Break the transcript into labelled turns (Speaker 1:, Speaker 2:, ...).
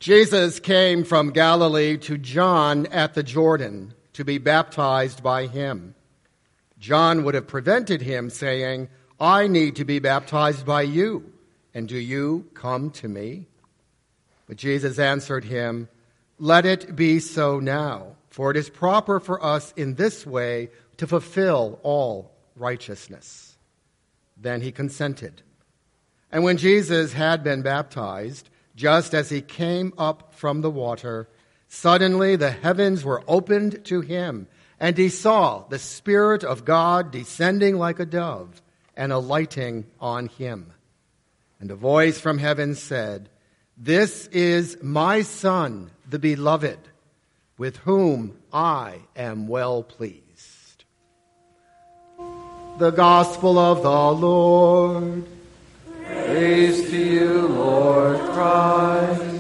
Speaker 1: Jesus came from Galilee to John at the Jordan to be baptized by him. John would have prevented him, saying, "I need to be baptized by you, and do you come to me?" But Jesus answered him, "Let it be so now, for it is proper for us in this way to fulfill all righteousness." Then he consented. And when Jesus had been baptized, just as he came up from the water, suddenly the heavens were opened to him, and he saw the Spirit of God descending like a dove and alighting on him. And a voice from heaven said, "This is my Son, the beloved, with whom I am well pleased." The Gospel of the Lord.
Speaker 2: Praise to you, Lord Christ.